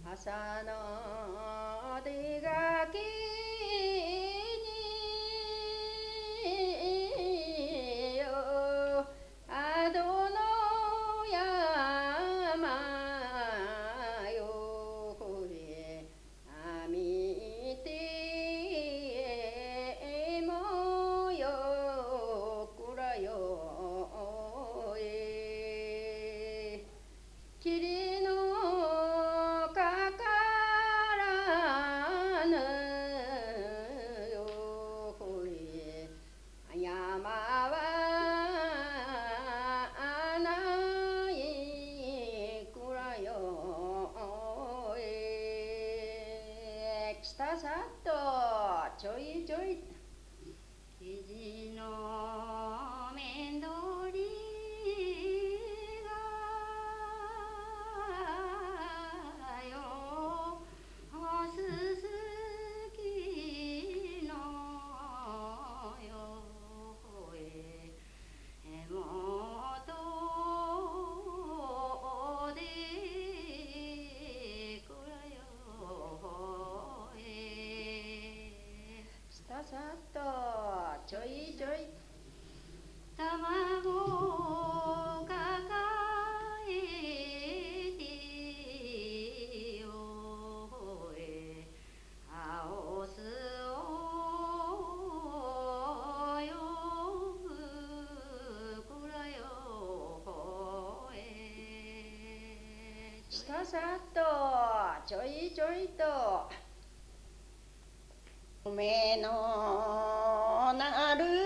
朝の出がけによあどの山よほれあみてもよくらよえ霧のかからぬよほれ山はないくらよえ北さっとちょいちょい肘の面取りがよすすきのよえもとでくらよえささっとちょいちょい卵抱えてよえ青巣をよくくらよえささっとちょいちょいと梅のなる